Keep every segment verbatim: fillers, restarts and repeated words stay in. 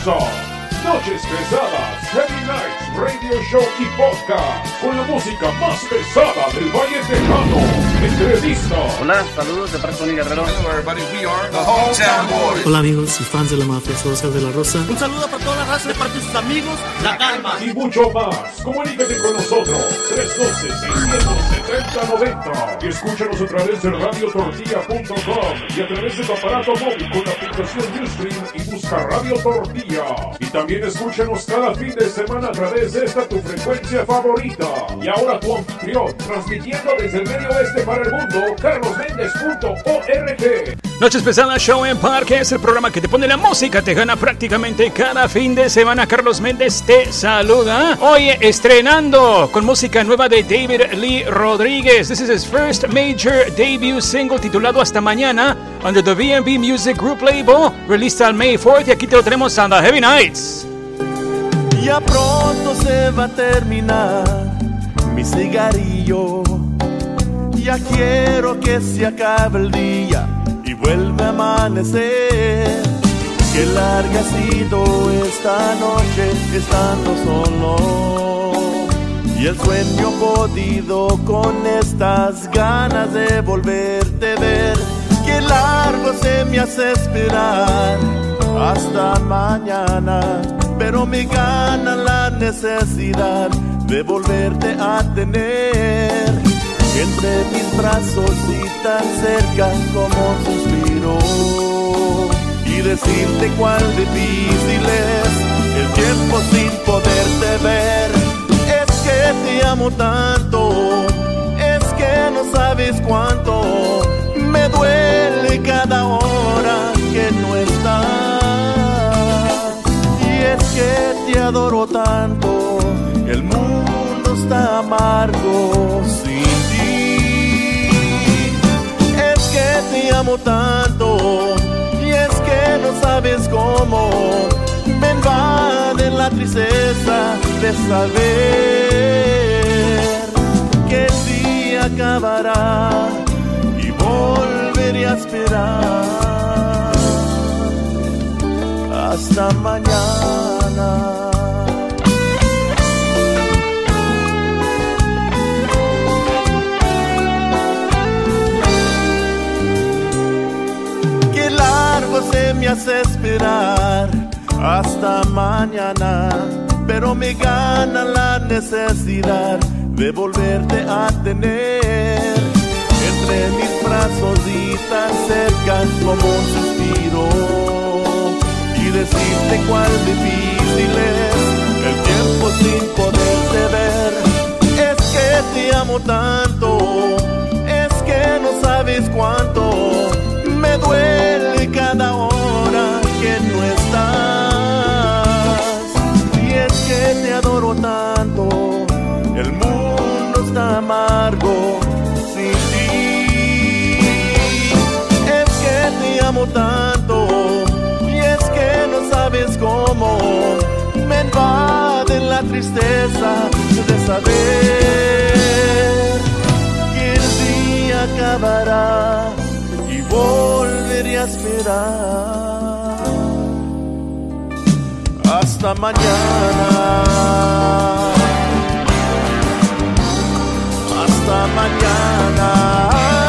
comienza Noches Pesadas, Heavy Nights, Radio Show y Podcast, con la música más pesada del Valle Tejano. Entrevista. Hola, saludos de parte de Tony Guerrero. Hello everybody, we are the Hometown Boys. Hola amigos y fans de la mafia, soy Oscar de la Rosa. Un saludo para toda la raza de parte de sus amigos, La Calma. Y mucho más. Comunícate con nosotros, tres uno dos, seis siete cero, nueve cero. Y escúchanos a través de radio tortilla punto com y a través de tu aparato móvil con la aplicación Ustream y busca Radio Tortilla. Y también escúchanos cada fin de semana a través de esta tu frecuencia favorita. Y ahora tu anfitrión, transmitiendo desde el medio oeste para el mundo, carlos méndez punto org. Noches Pesadas Show en Parque es el programa que te pone la música tejana prácticamente cada fin de semana. Carlos Méndez te saluda. Hoy estrenando con música nueva de David Lee Rodríguez. This is his first major debut single titulado Hasta Mañana under the V and B Music Group label, released on May fourth. Y aquí te lo tenemos on the Heavy Nights. Ya pronto se va a terminar mi cigarrillo. Ya quiero que se acabe el día y vuelve a amanecer. Qué larga ha sido esta noche estando solo, y el sueño podido con estas ganas de volverte a ver. Qué largo se me hace esperar hasta mañana, pero me gana la necesidad de volverte a tener entre mis brazos y tan cerca como un suspiro, y decirte cuán difícil es el tiempo sin poderte ver. Es que te amo tanto, es que no sabes cuánto me duele cada hora que no estás. Y es que te adoro tanto, el mundo está amargo sin ti. Es que te amo tanto, y es que no sabes cómo me invade la tristeza de saber que el día acabará y volveré a esperar hasta mañana. Qué largo se me hace esperar hasta mañana, pero me gana la necesidad de volverte a tener entre mis brazos y tan cerca como un suspiro, y decirte cuán difícil es el tiempo sin poderte ver. Es que te amo tanto, es que no sabes cuánto me duele cada hora que no estás. Y es que te adoro tanto, el mundo está amargo sin ti. Es que te amo tanto, y es que no sabes cómo me invade la tristeza de saber que el día acabará y volveré a esperar hasta mañana, hasta mañana.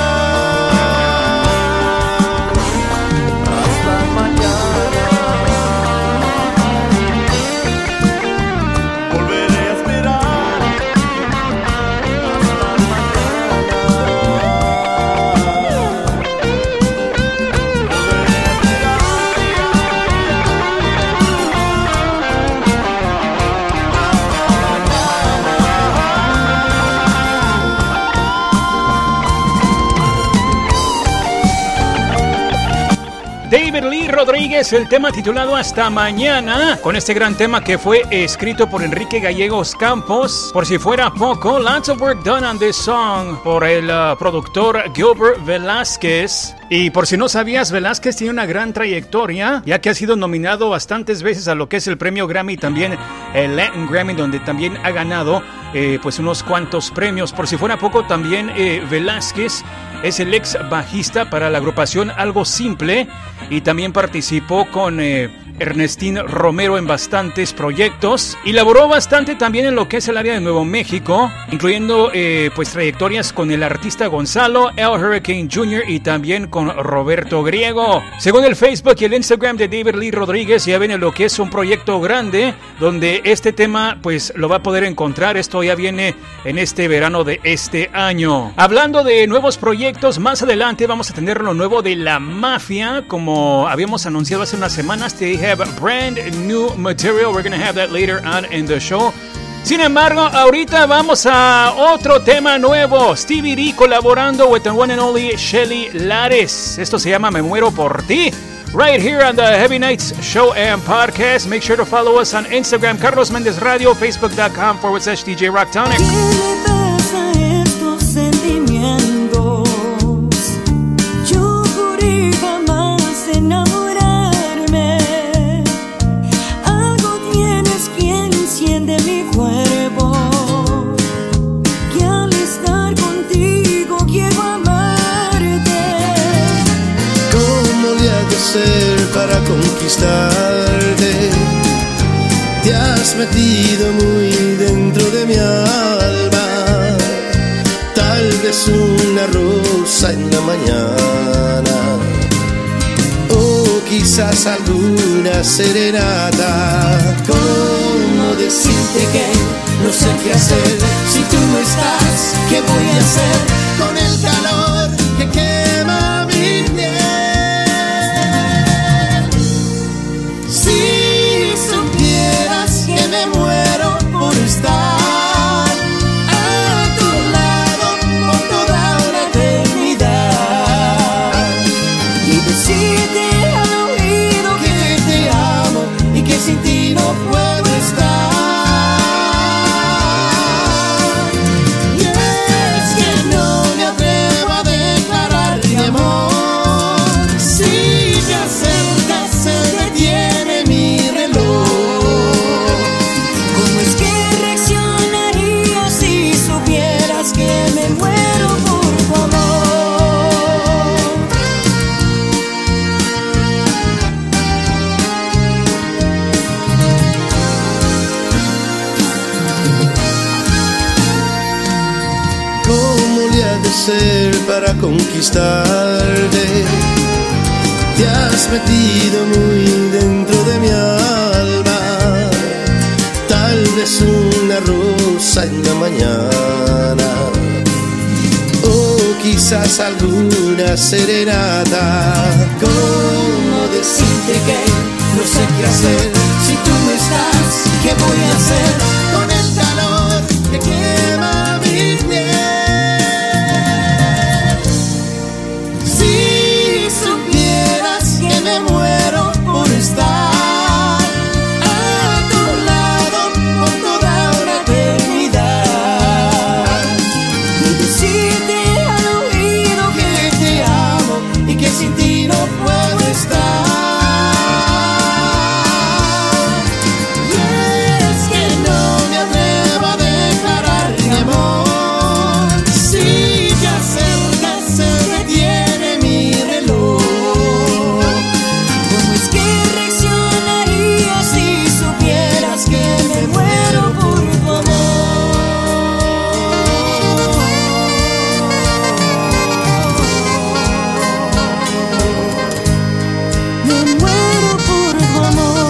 David Lee Rodríguez, el tema titulado Hasta Mañana, con este gran tema que fue escrito por Enrique Gallegos Campos. Por si fuera poco, lots of work done on this song por el uh, productor Gilbert Velázquez. Y por si no sabías, Velázquez tiene una gran trayectoria, ya que ha sido nominado bastantes veces a lo que es el premio Grammy y también el Latin Grammy, donde también ha ganado eh, pues unos cuantos premios. Por si fuera poco, también eh, Velázquez es el ex bajista para la agrupación Algo Simple, y también participó con eh, Ernestín Romero en bastantes proyectos y laboró bastante también en lo que es el área de Nuevo México, incluyendo eh, pues trayectorias con el artista Gonzalo, El Hurricane junior y también con Roberto Griego. Según el Facebook y el Instagram de David Lee Rodríguez, ya ven lo que es un proyecto grande donde este tema pues lo va a poder encontrar. Esto ya viene en este verano de este año. Hablando de nuevos proyectos, más adelante vamos a tener lo nuevo de La Mafia, como habíamos anunciado hace unas semanas. They have brand new material. We're going to have that later on in the show. Sin embargo, ahorita vamos a otro tema nuevo. Stevie D colaborando with the one and only Shelly Lares. Esto se llama Me Muero Por Ti. Right here on the Heavy Nights Show and Podcast. Make sure to follow us on Instagram, Carlos Mendez Radio, Facebook.com forward slash DJ Rocktonic. Para conquistarte, te has metido muy dentro de mi alma, tal vez una rosa en la mañana, o quizás alguna serenata. ¿Cómo decirte que no sé qué hacer si tú no estás? ¿Qué voy a hacer con el calor que quema mi piel? Si supieras que me muero por estar a tu lado por toda una eternidad y decirte al oído que te amo y que sin ti no puedo estar. Y es que no me atrevo a declarar mi amor. Si me acercas se detiene mi reloj. ¿Cómo es que reaccionaría si supieras que me muero por tu amor? ¿Cómo le ha de ser para conquistarte? Te has metido muy dentro de mi alma, tal vez una rosa en la mañana, o quizás alguna serenata. ¿Cómo decirte que no sé qué hacer si tú no estás? ¿Qué voy a hacer con el calor que quema mi piel? Si supieras que me muero por estar a tu lado por toda una eternidad y decirte al oído que te amo y que sin ti no puedo estar. Y es que no me atrevo a declarar mi amor. Si te acercas se detiene mi reloj. ¿Cómo es que reaccionaría si supieras que me muero por tu amor? Me muero por tu amor.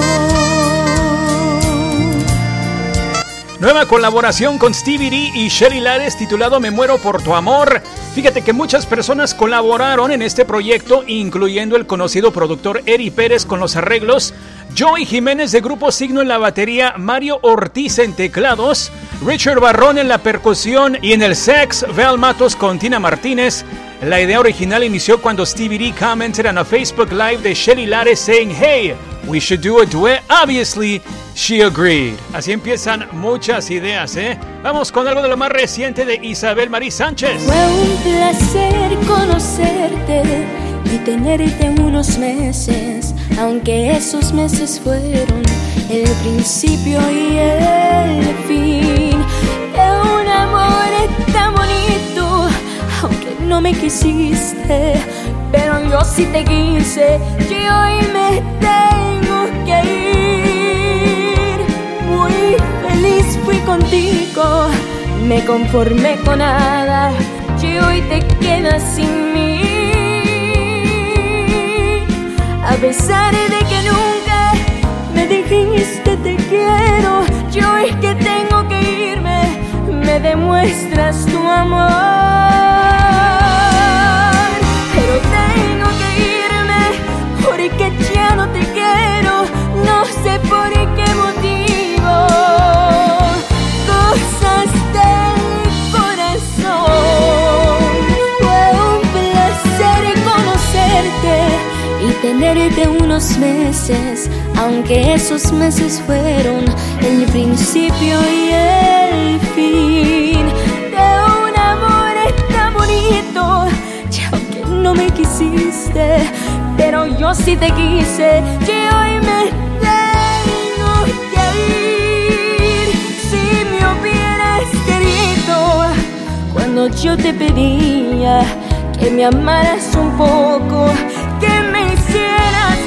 Nueva colaboración con Stevie D y Shelly Lares titulado Me Muero Por Tu Amor. Fíjate que muchas personas colaboraron en este proyecto, incluyendo el conocido productor Eri Pérez con los arreglos, Joey Jiménez de Grupo Signo en la batería, Mario Ortiz en teclados, Richard Barrón en la percusión y en el sax, Val Matos con Tina Martínez. La idea original inició cuando Stevie D commented on a Facebook Live de Shelly Lares saying, "Hey, we should do a duet." Obviously, she agreed. Así empiezan muchas ideas, ¿eh? Vamos con algo de lo más reciente de Isabel Marí Sánchez. Fue un placer conocerte y tenerte unos meses, aunque esos meses fueron el principio y el fin de un amor tan bonito. Aunque no me quisiste, pero yo sí te quise, y hoy me tengo que me conformé con nada y hoy te quedas sin mí. A pesar de que nunca me dijiste te quiero, y hoy que tengo que irme me demuestras tu amor. Pero tengo que irme porque ya no te quiero, no sé por qué motivo. Cosas del corazón. Fue un placer conocerte y tenerte unos meses, aunque esos meses fueron el principio y el fin de un amor tan bonito. Y aunque no me quisiste, pero yo sí te quise, y hoy me tengo que ir. Si me hubieras querido cuando yo te pedía que me amaras un poco, que me hicieras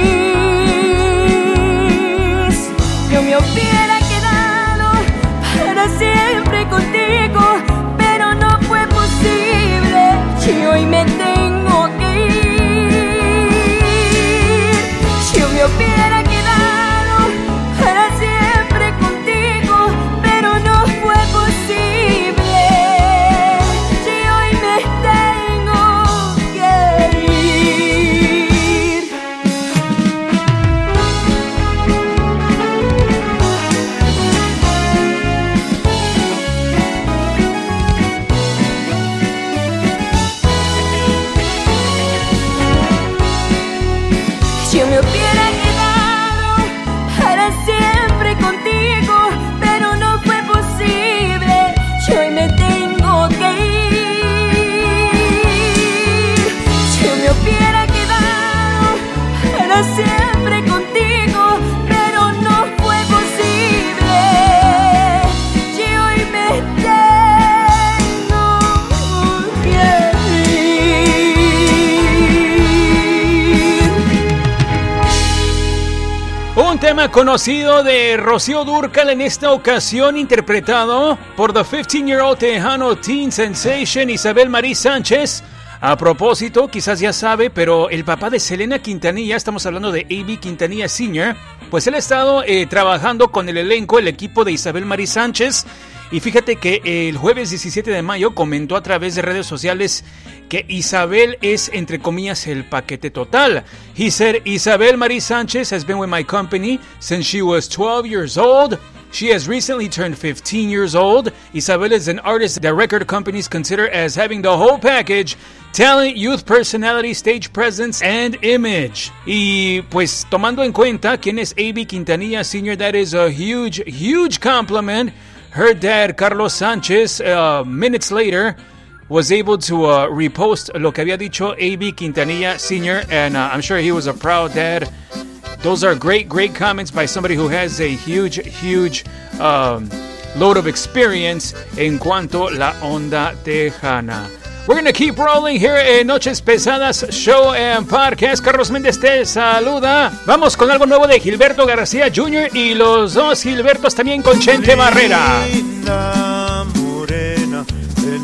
feliz, yo me hubiera quedado para siempre contigo, pero no fue posible, y hoy me tengo que ir. Yo me hubiera quedado para siempre contigo, pero no fue posible, y hoy me tengo que ir. Yo me hubiera quedado para siempre contigo, pero no fue posible, yo hoy me tengo que ir. Yo me hubiera quedado para siempre contigo, pero no fue posible, y hoy me tengo que ir. Un tema conocido de Rocío Dúrcal, en esta ocasión interpretado por the fifteen-year-old tejano teen sensation Isabel Marí Sánchez. A propósito, quizás ya sabe, pero el papá de Selena Quintanilla, estamos hablando de A B Quintanilla senior, pues él ha estado eh, trabajando con el elenco, el equipo de Isabel Marí Sánchez. Y fíjate que el jueves diecisiete de mayo comentó a través de redes sociales que Isabel es, entre comillas, el paquete total. He said, Isabel Marí Sánchez has been with my company since she was twelve years old. She has recently turned fifteen years old. Isabel is an artist that record companies consider as having the whole package: talent, youth, personality, stage presence, and image. Y pues tomando en cuenta quién es A B Quintanilla senior, that is a huge, huge compliment. Her dad, Carlos Sánchez, uh, minutes later, was able to uh, repost lo que había dicho A B Quintanilla senior, and uh, I'm sure he was a proud dad. Those are great, great comments by somebody who has a huge, huge um, load of experience en cuanto la onda tejana. We're going to keep rolling here en Noches Pesadas Show and Podcast. Carlos Méndez te saluda. Vamos con algo nuevo de Gilberto García junior y los dos Gilbertos también con Chente Barrera. Linda morena, de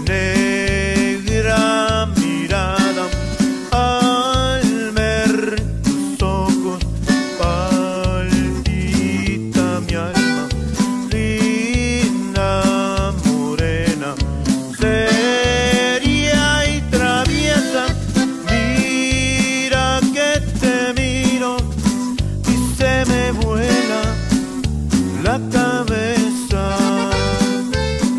negra mirada, al ver tus ojos palpita mi alma. Linda morena, seria y traviesa, mira que te miro y se me vuela la cabeza.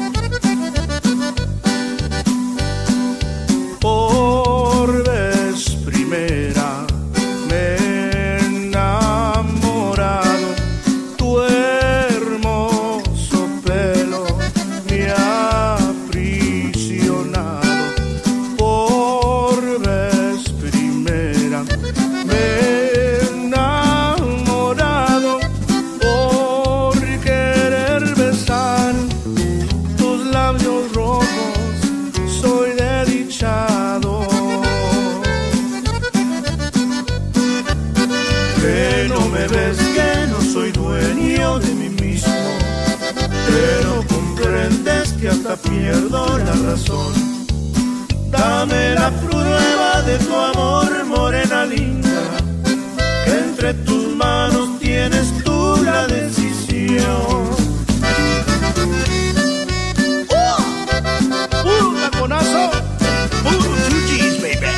pierdo la razón. Dame la prueba de tu amor, morena linda, que entre tus manos tienes tú la decisión. ¡Uh! ¡Puro taconazo! ¡Puro two G's, baby!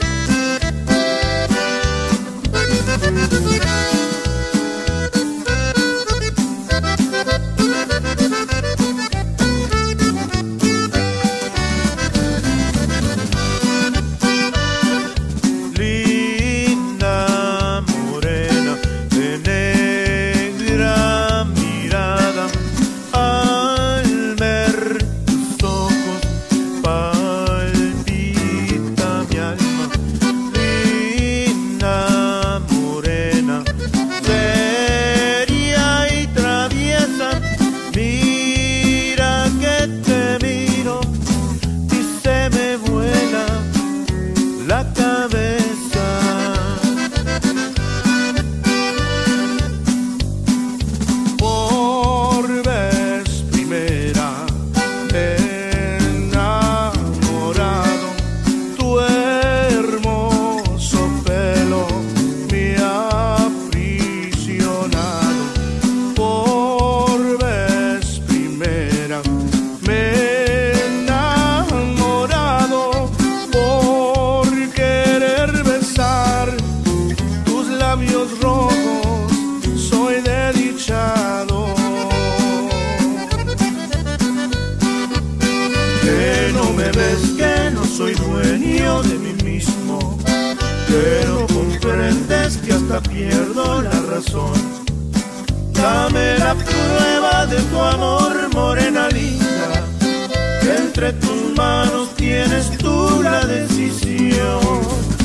Pierdo la razón. Dame la prueba de tu amor, morena linda, que entre tus manos tienes tú la decisión.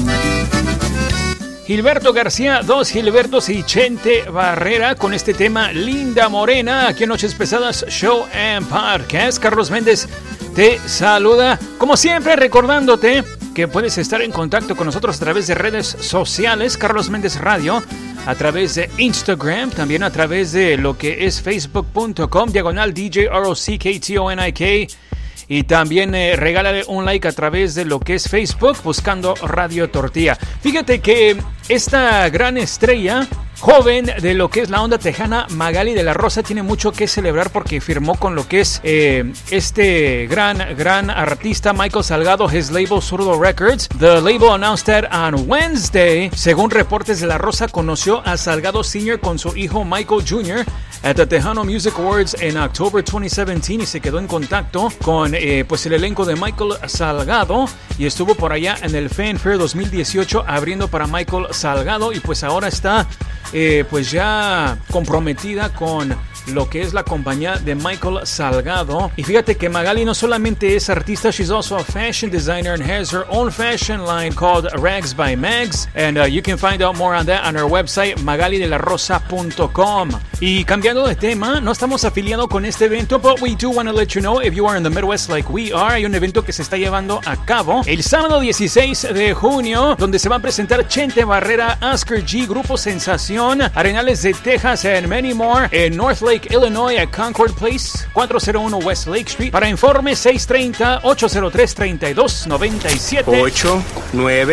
Gilberto García, dos Gilbertos y Chente Barrera con este tema Linda Morena, aquí en Noches Pesadas Show and Podcast. Carlos Méndez te saluda, como siempre recordándote que puedes estar en contacto con nosotros a través de redes sociales, Carlos Méndez Radio, a través de Instagram, también a través de lo que es facebook punto com, diagonal D J R O C K T O N I K, y también eh, regálale un like a través de lo que es Facebook, buscando Radio Tortilla. Fíjate que esta gran estrella joven de lo que es la onda tejana, Magali de la Rosa, tiene mucho que celebrar porque firmó con lo que es eh, este gran, gran artista Michael Salgado, his label Zurdo Records. The label announced that on Wednesday. Según reportes de la Rosa, conoció a Salgado Senior con su hijo Michael Junior at the Tejano Music Awards en October twenty seventeen y se quedó en contacto con eh, pues el elenco de Michael Salgado y estuvo por allá en el Fanfare dos mil dieciocho abriendo para Michael Salgado y pues ahora está Eh, pues ya comprometida con lo que es la compañía de Michael Salgado. Y fíjate que Magali no solamente es artista, she's also a fashion designer and has her own fashion line called Rags by Mags, and uh, you can find out more on that on our website magali de la rosa punto com. Y cambiando de tema, no estamos afiliados con este evento, but we do want to let you know, if you are in the Midwest like we are, hay un evento que se está llevando a cabo el sábado dieciséis de junio, donde se va a presentar Chente Barrera, Oscar G, Grupo Sensación, Arenales de Texas, and many more en North Lake, Illinois, at Concord Place, cuatrocientos uno West Lake Street. Para informes, seis tres cero, ocho cero tres, tres dos nueve siete. ocho, nueve,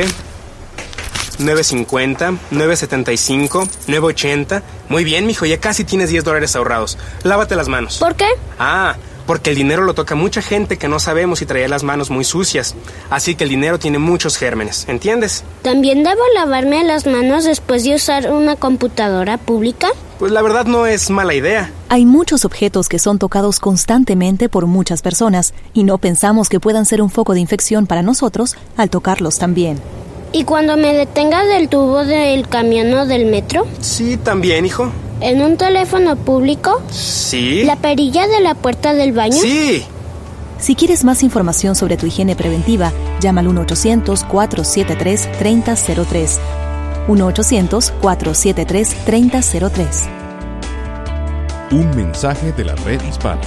nueve cinco cero, nueve siete cinco, nueve ochenta. Muy bien, mijo, ya casi tienes diez dólares ahorrados. Lávate las manos. ¿Por qué? Ah, porque el dinero lo toca mucha gente que no sabemos y trae las manos muy sucias. Así que el dinero tiene muchos gérmenes, ¿entiendes? ¿También debo lavarme las manos después de usar una computadora pública? Pues la verdad no es mala idea. Hay muchos objetos que son tocados constantemente por muchas personas y no pensamos que puedan ser un foco de infección para nosotros al tocarlos también. ¿Y cuando me detenga del tubo del camión o del metro? Sí, también, hijo. ¿En un teléfono público? Sí. ¿La perilla de la puerta del baño? Sí. Si quieres más información sobre tu higiene preventiva, llama al uno ochocientos, cuatro siete tres, tres cero cero tres. uno ochocientos, cuatro siete tres, tres cero cero tres. Un mensaje de la Red Hispana.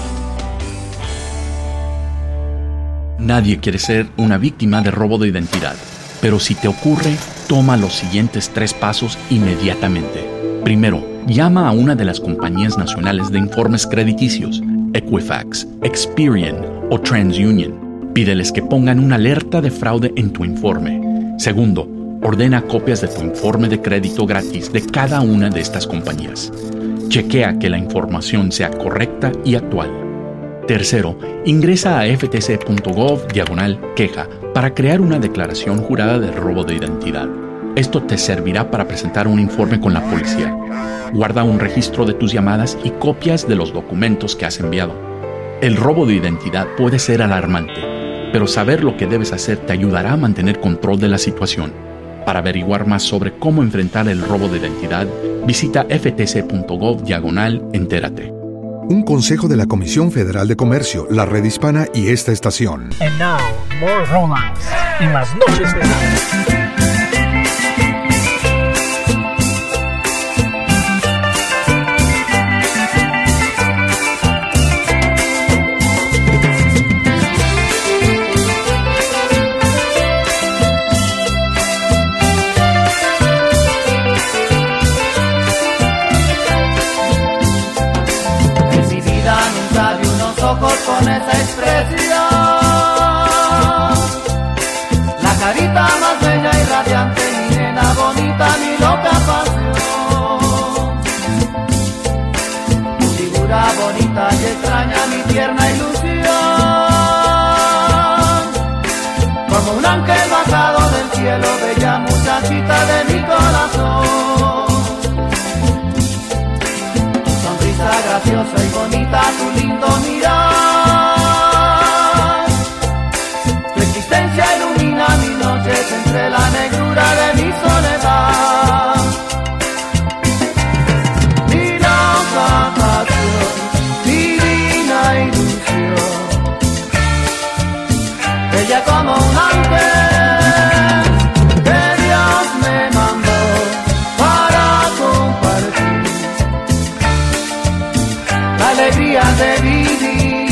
Nadie quiere ser una víctima de robo de identidad, pero si te ocurre, toma los siguientes tres pasos inmediatamente. Primero, llama a una de las compañías nacionales de informes crediticios. Equifax, Experian o TransUnion. Pídeles que pongan una alerta de fraude en tu informe. Segundo, ordena copias de tu informe de crédito gratis de cada una de estas compañías. Chequea que la información sea correcta y actual. Tercero, ingresa a ftc.gov diagonal queja para crear una declaración jurada de robo de identidad. Esto te servirá para presentar un informe con la policía. Guarda un registro de tus llamadas y copias de los documentos que has enviado. El robo de identidad puede ser alarmante, pero saber lo que debes hacer te ayudará a mantener control de la situación. Para averiguar más sobre cómo enfrentar el robo de identidad, visita ftc.gov diagonal entérate. Un consejo de la Comisión Federal de Comercio, la Red Hispana y esta estación. And now, more Rolands en las noches de la... Ojos con esa expresión, la carita más bella y radiante, mi nena bonita, mi loca pasión. Tu figura bonita y extraña, mi tierna ilusión, como un ángel bajado del cielo, bella muchachita de mi corazón. Graciosa y bonita, tu lindo mirar. Tu existencia ilumina mis noches entre la negrura de mi soledad. Mi loca pasión, divina ilusión, bella como un ángel que Dios me mandó para compartir la alegría de vivir.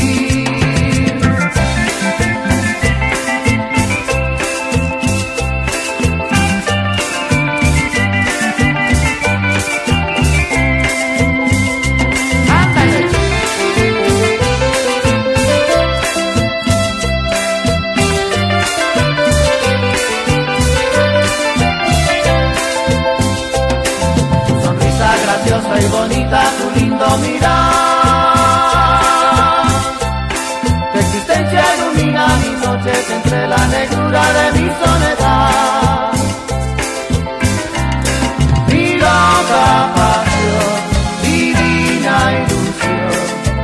Ándale. Tu sonrisa graciosa y bonita, tu lindo mirar. Ilumina mis noches entre la negrura de mi soledad. Mi loca pasión, divina ilusión,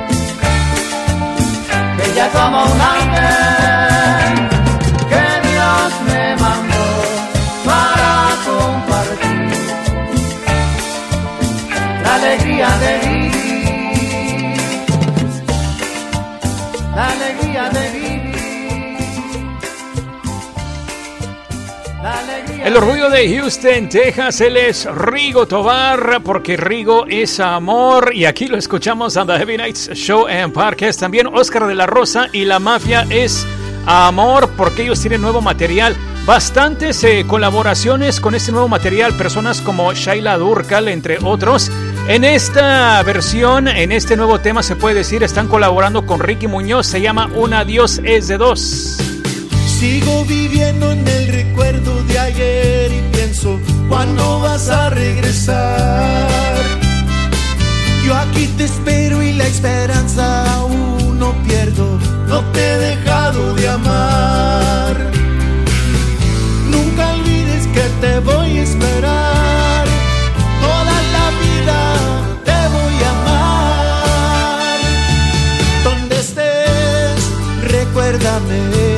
bella como un ángel que Dios me mandó para compartir la alegría de vivir, la alegría de vivir. El orgullo de Houston, Texas, él es Rigo Tobar, porque Rigo es amor, y aquí lo escuchamos en The Heavy Nights Show and Podcast. También Oscar de la Rosa y La Mafia es amor, porque ellos tienen nuevo material. Bastantes eh, colaboraciones con este nuevo material, personas como Shaila Durcal, entre otros. En esta versión, en este nuevo tema, se puede decir, están colaborando con Ricky Muñoz, se llama Un adiós es de dos. Sigo viviendo en el recuerdo de ayer y pienso, ¿cuándo vas a regresar? Yo aquí te espero y la esperanza aún no pierdo, no te he dejado de amar. Nunca olvides que te voy a esperar, toda la vida te voy a amar. Donde estés, recuérdame.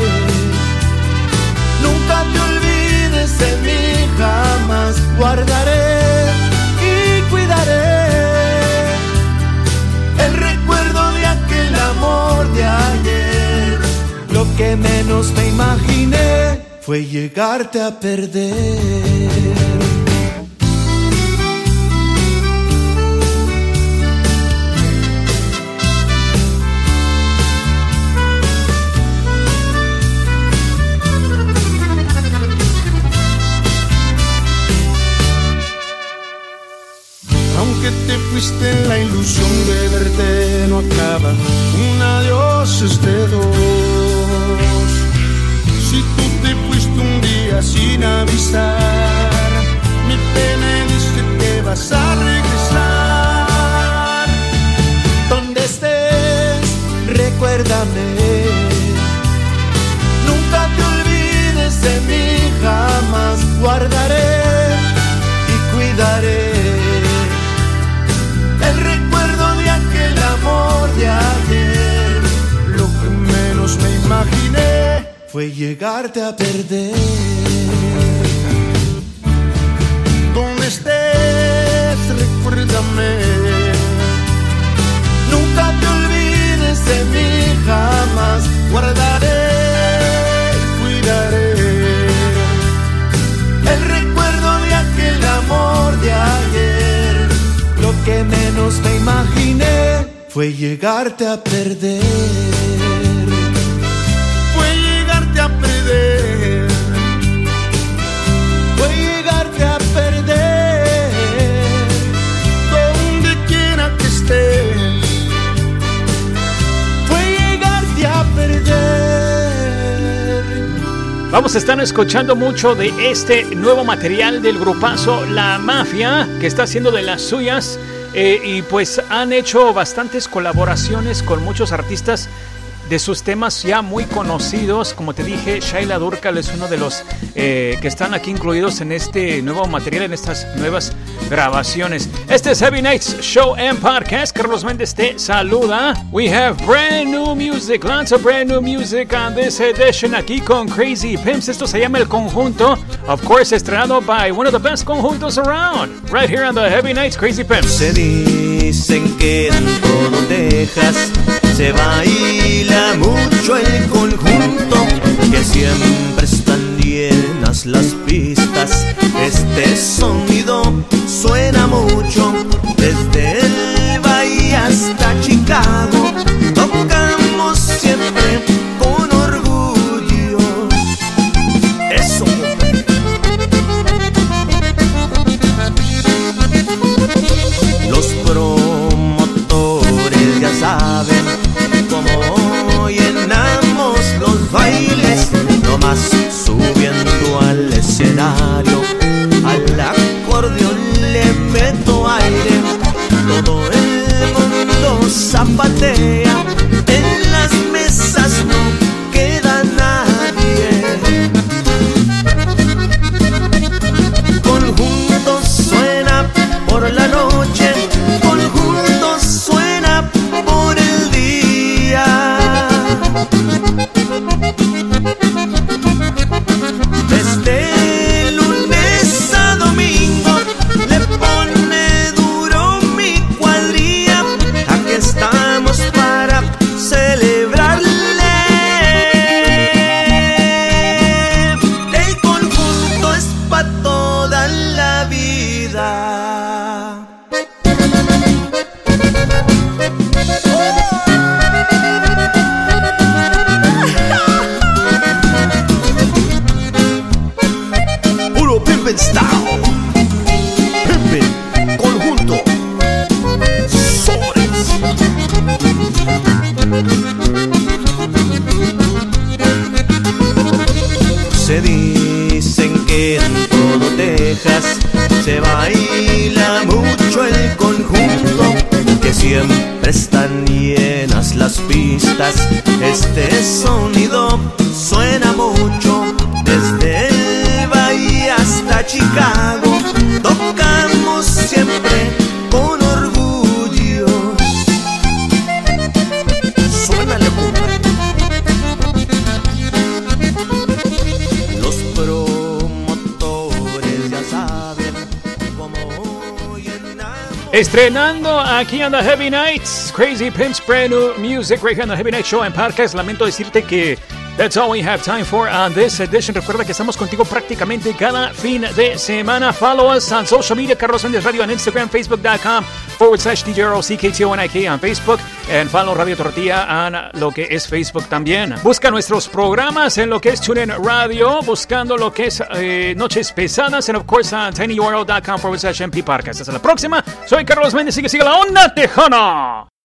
Nunca te olvides de mí, jamás guardaré y cuidaré el recuerdo de aquel amor de ayer. Lo que menos me imaginé fue llegarte a perder. Aunque te fuiste en la ilusión de verte no acaba, un adiós es de dos. Si tú te fuiste un día sin avisar, mi pena dice que vas a regresar. Donde estés, recuérdame, nunca te olvides de mí, jamás guardaré y cuidaré el recuerdo de aquel amor de ayer. Lo que menos me imaginé fue llegarte a perder. Donde estés, recuérdame, nunca te olvides de mí, jamás guardaré y cuidaré el recuerdo de aquel amor de ayer. Lo que menos me imaginé fue llegarte a perder. Fue llegarte a perder. Fue llegarte a perder. Donde quiera que estés. Fue llegarte a perder. Vamos a estar escuchando mucho de este nuevo material del grupazo La Mafia, que está haciendo de las suyas, eh, y pues han hecho bastantes colaboraciones con muchos artistas de sus temas ya muy conocidos. Como te dije, Shaila Durkal es uno de los eh, que están aquí incluidos en este nuevo material, en estas nuevas grabaciones. Este es Heavy Nights Show and Podcast. Carlos Méndez te saluda. We have brand new music, lots of brand new music on this edition, aquí con Crazy Pimps. Esto se llama El Conjunto, of course estrenado by one of the best conjuntos around, right here on the Heavy Nights Crazy Pimps. Se dicen que en todo Texas se baila mucho el conjunto, que siempre están llenas las pistas. Este sonido suena mucho desde el Bahía hasta Chicago. Tocamos siempre con orgullo. Eso. Los promotores ya saben cómo llenamos los bailes, nomás subiendo al escenario, al acordeón le meto aire, todo el mundo zapatea, en las mesas no queda nadie. Conjunto suena por la noche, conjunto suena por el día. Desde lunes a domingo le pone duro mi cuadrilla. Aquí estamos para celebrarle. El conjunto es pa' toda la vida. Puro pimpin' style, pimpin' conjunto, sobres. Se dicen que en todo Texas se baila mucho el conjunto, que siempre están llenas las pistas. Este sonido suena mucho desde el Bahía hasta Chicago. Tocamos siempre con orgullo. Suénale, compadre. Los promotores ya saben cómo llenamos. Estrenando aquí en The Heavy Nights Crazy Pimps, brand new music right here on The Heavy Nights Show and Podcast. Lamento decirte que That's all we have time for on this edition. Recuerda que estamos contigo prácticamente cada fin de semana. Follow us on social media, Carlos Méndez Radio on Instagram, facebook.com forward slash D J R O C K T O N I K on Facebook, and follow Radio Tortilla on lo que es Facebook también. Busca nuestros programas en lo que es TuneIn Radio, buscando lo que es eh, Noches Pesadas, and of course on tinyurl.com forward slash MP Podcast. Hasta la próxima. Soy Carlos Méndez y que siga la onda tejana.